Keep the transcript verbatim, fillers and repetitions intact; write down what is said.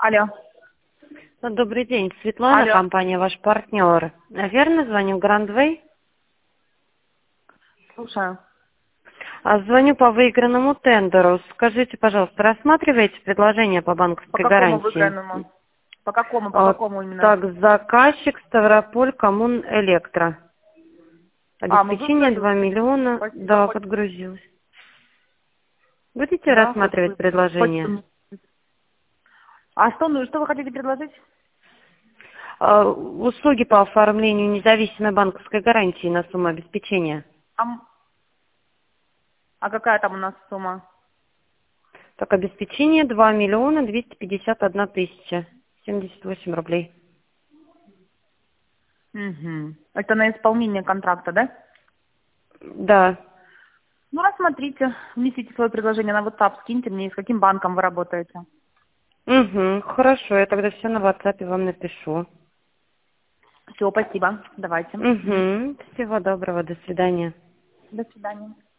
Алло. Ну, добрый день, Светлана, Алло. компания «Ваш партнер». Верно, звоню Грандвей? Слушаю. А, Звоню по выигранному тендеру. Скажите, пожалуйста, рассматриваете предложение по По банковской какому гарантии? выигранному? По какому, по А, какому именно? Так, заказчик Ставрополь Коммун Электро. А, мы Обеспечение выиграли два уже. миллиона. Спасибо. Да, Хоть, подгрузилось. Будете да, хоть рассматривать вы. Хоть предложение? вы. А что, ну, что вы хотите предложить? А, Услуги по оформлению независимой банковской гарантии на сумму обеспечения. А, м- а какая там у нас сумма? Так, обеспечение два миллиона двести пятьдесят одна тысяча семьдесят восемь рублей. Угу. Это на исполнение контракта, да? Да. Ну, рассмотрите, внесите свое предложение на WhatsApp, скиньте мне, с каким банком вы работаете. Угу, хорошо, я тогда все на WhatsApp вам напишу. Все, спасибо. Давайте. Мгм. Угу, всего доброго, до свидания. До свидания.